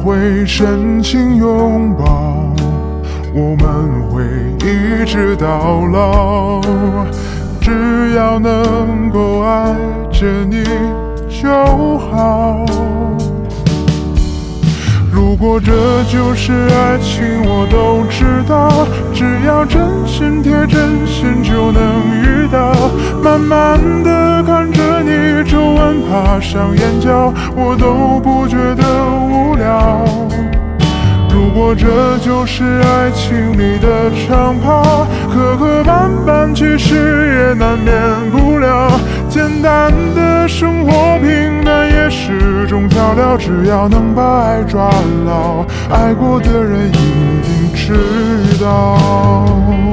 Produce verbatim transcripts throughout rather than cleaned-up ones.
会深情拥抱，我们会一直到老，只要能够爱着你就好。如果这就是爱情，我都知道，只要真心贴真心就能遇到。慢慢地看着你皱纹爬上眼角，我都不觉得无聊。如果这就是爱情里的长跑，磕磕绊绊其实也难免不了。简单的生活平淡也是种调料，只要能把爱抓牢，爱过的人一定知道。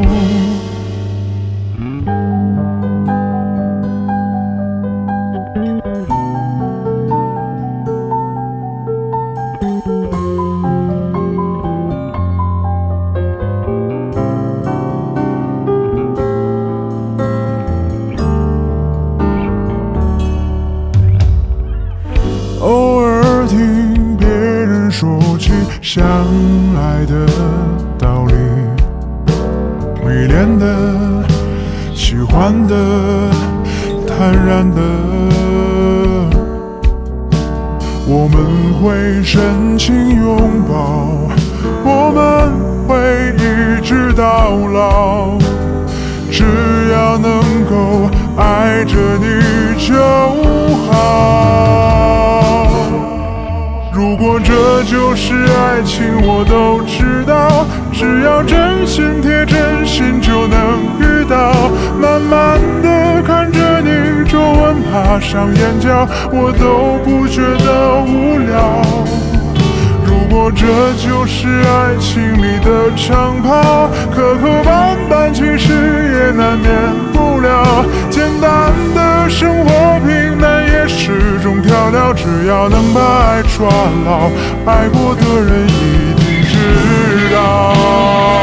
偶尔听别人说起相爱的道理，迷恋的、喜欢的、坦然的，我们会深情拥抱，我们会一直到老，只要能够爱着你就好。如果这就是爱情，我都知道，只要真心贴真心就能遇到。慢慢地看着你皱纹爬上眼角，我都不觉得无聊。如果这就是爱情里的长跑，磕磕绊绊其实也难免不了。简单的生活平淡也是种调料，只要能把爱抓牢，爱过的人一定知道。